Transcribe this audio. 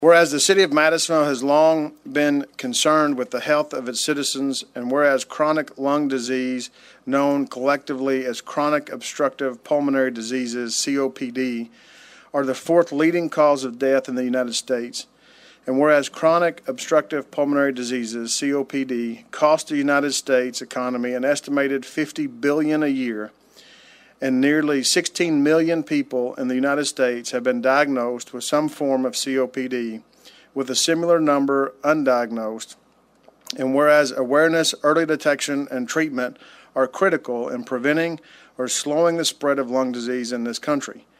Whereas the City of Madisonville has long been concerned with the health of its citizens, and whereas chronic lung disease, known collectively as chronic obstructive pulmonary diseases, COPD, are the fourth leading cause of death in the United States, and whereas chronic obstructive pulmonary diseases, COPD, cost the United States economy an estimated $50 billion a year, and nearly 16 million people in the United States have been diagnosed with some form of COPD, with a similar number undiagnosed. And whereas awareness, early detection, and treatment are critical in preventing or slowing the spread of lung disease in this country.